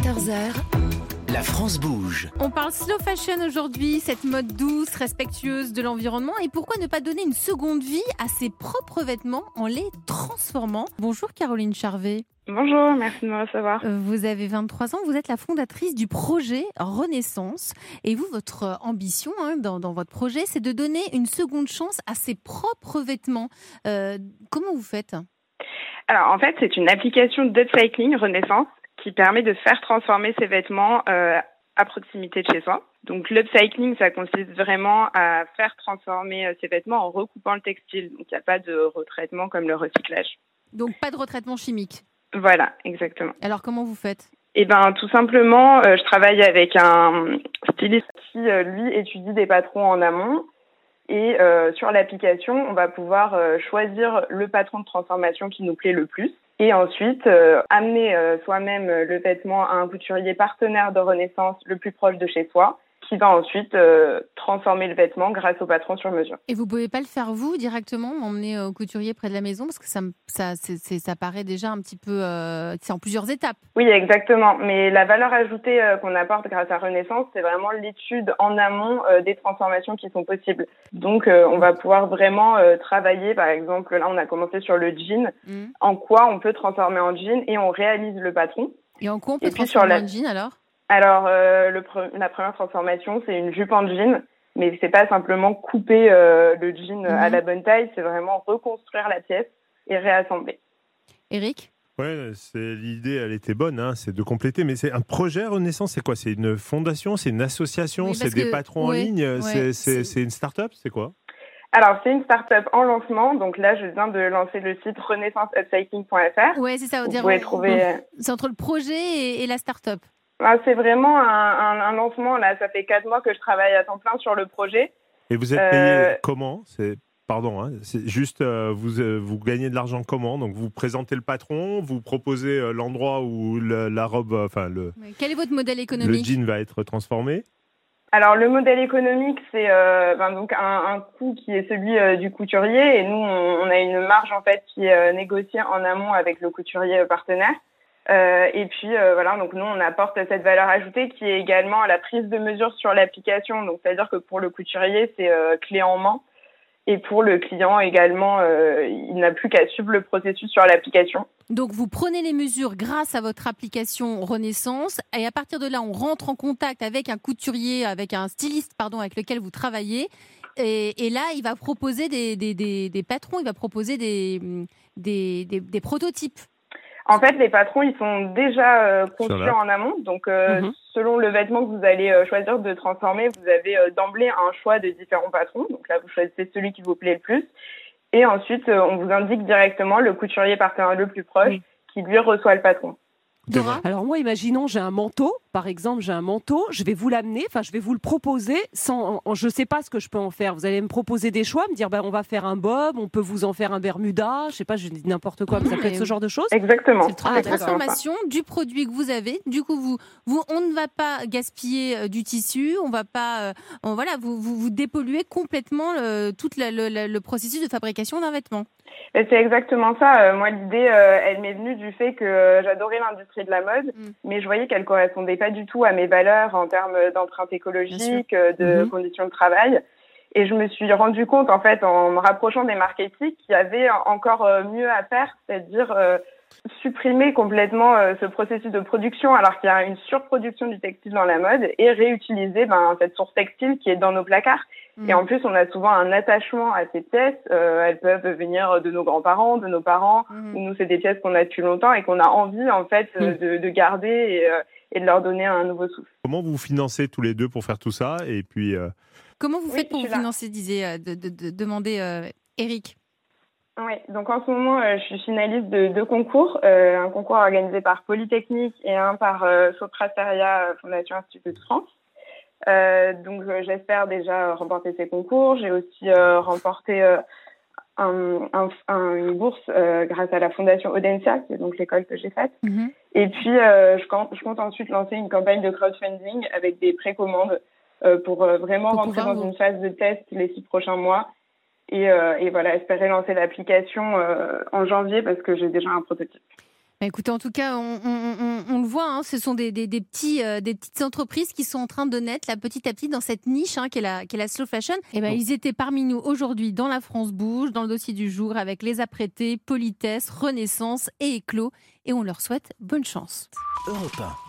14h, La France bouge. On parle slow fashion aujourd'hui, cette mode douce, respectueuse de l'environnement. Et pourquoi ne pas donner une seconde vie à ses propres vêtements en les transformant? Bonjour Caroline Charvet. Bonjour, merci de me recevoir. Vous avez 23 ans, vous êtes la fondatrice du projet Renaissance. Et vous, votre ambition dans votre projet, c'est de donner une seconde chance à ses propres vêtements. Comment vous faites ? Alors en fait, c'est une application d'upcycling Renaissance qui permet de faire transformer ses vêtements à proximité de chez soi. Donc l'upcycling, ça consiste vraiment à faire transformer ses vêtements en recoupant le textile. Donc il n'y a pas de retraitement comme le recyclage. Donc pas de retraitement chimique. Voilà, exactement. Alors comment vous faites ? Eh ben tout simplement, je travaille avec un styliste qui, lui, étudie des patrons en amont. Et sur l'application, on va pouvoir choisir le patron de transformation qui nous plaît le plus. Et ensuite, amener soi-même le vêtement à un couturier partenaire de Renaissance le plus proche de chez soi, qui va ensuite transformer le vêtement grâce au patron sur mesure. Et vous pouvez pas le faire vous directement, m'emmener au couturier près de la maison, parce que ça paraît déjà un petit peu, c'est en plusieurs étapes. Oui, exactement. Mais la valeur ajoutée qu'on apporte grâce à Renaissance, c'est vraiment l'étude en amont des transformations qui sont possibles. Donc, on va pouvoir vraiment travailler. Par exemple, là, on a commencé sur le jean. En quoi on peut transformer en jean et on réalise le patron. Et en quoi on peut transformer en jean alors ? Alors, la première transformation, c'est une jupe en jean, mais c'est pas simplement couper le jean à la bonne taille, c'est vraiment reconstruire la pièce et réassembler. Eric ? Ouais, l'idée, elle était bonne, c'est de compléter. Mais c'est un projet Renaissance, c'est quoi ? C'est une fondation, c'est une association, oui, c'est des patrons en ligne, c'est une start-up, c'est quoi ? Alors, c'est une start-up en lancement. Donc là, je viens de lancer le site renaissanceupcycling.fr. Oui, c'est ça. Vous pouvez trouver... C'est entre le projet et la start-up. C'est vraiment un lancement. Là, ça fait 4 mois que je travaille à temps plein sur le projet. Et vous êtes payé comment ? Pardon, c'est juste, vous gagnez de l'argent comment ? Donc, vous présentez le patron, vous proposez l'endroit où la robe, quel est votre modèle économique ? Le jean va être transformé. Alors, le modèle économique, c'est donc un coût qui est celui du couturier. Et nous, on a une marge, en fait, qui est négociée en amont avec le couturier partenaire. Et puis, donc nous, on apporte cette valeur ajoutée qui est également la prise de mesure sur l'application. Donc, c'est-à-dire que pour le couturier, c'est clé en main. Et pour le client également, il n'a plus qu'à suivre le processus sur l'application. Donc, vous prenez les mesures grâce à votre application Renaissance. Et à partir de là, on rentre en contact avec un couturier, avec un styliste, avec lequel vous travaillez. Et là, il va proposer des patrons, il va proposer des prototypes. En fait, les patrons, ils sont déjà conçus en amont. Donc, selon le vêtement que vous allez choisir de transformer, vous avez d'emblée un choix de différents patrons. Donc là, vous choisissez celui qui vous plaît le plus. Et ensuite, on vous indique directement le couturier partenaire le plus proche qui, lui, reçoit le patron. Dora ? Alors moi, imaginons, j'ai un manteau, par exemple, je vais vous l'amener, je vais vous le proposer, je ne sais pas ce que je peux en faire. Vous allez me proposer des choix, me dire, on va faire un bob, on peut vous en faire un bermuda, je sais pas, je dis n'importe quoi, mais ça peut être ce genre de choses. Exactement. C'est la transformation du produit que vous avez. Du coup, on ne va pas gaspiller du tissu, on va pas, vous dépolluez complètement tout le processus de fabrication d'un vêtement. C'est exactement ça. Moi, l'idée, elle m'est venue du fait que j'adorais l'industrie de la mode, mais je voyais qu'elle correspondait pas du tout à mes valeurs en termes d'empreinte écologique, de conditions de travail. Et je me suis rendu compte, en fait, en me rapprochant des marques éthiques, qu'il y avait encore mieux à faire, c'est-à-dire supprimer complètement ce processus de production alors qu'il y a une surproduction du textile dans la mode et réutiliser cette source textile qui est dans nos placards. Et en plus, on a souvent un attachement à ces pièces. Elles peuvent venir de nos grands-parents, de nos parents. Nous, c'est des pièces qu'on a depuis longtemps et qu'on a envie, en fait, de garder et de leur donner un nouveau souffle. Comment vous financez tous les deux pour faire tout ça ? Et puis, comment vous faites pour vous financer, demander Eric ? Oui, donc en ce moment, je suis finaliste de 2 concours. Un concours organisé par Polytechnique et un par Soprasteria, Fondation Institut de France. Donc j'espère déjà remporter ces concours. J'ai aussi remporté une bourse grâce à la Fondation Audencia, qui est donc l'école que j'ai faite. Et puis je compte ensuite lancer une campagne de crowdfunding avec des précommandes pour vraiment rentrer dans une phase de test les 6 prochains mois. Et espérer lancer l'application en janvier parce que j'ai déjà un prototype. Écoutez, en tout cas, on le voit, hein, ce sont des petites entreprises qui sont en train de naître là, petit à petit dans cette niche qui est la slow fashion. Et ben, ils étaient parmi nous aujourd'hui dans la France Bouge, dans le dossier du jour, avec Les Apprêtés, Politesse, Renaissance et Éclos. Et on leur souhaite bonne chance. Europe 1.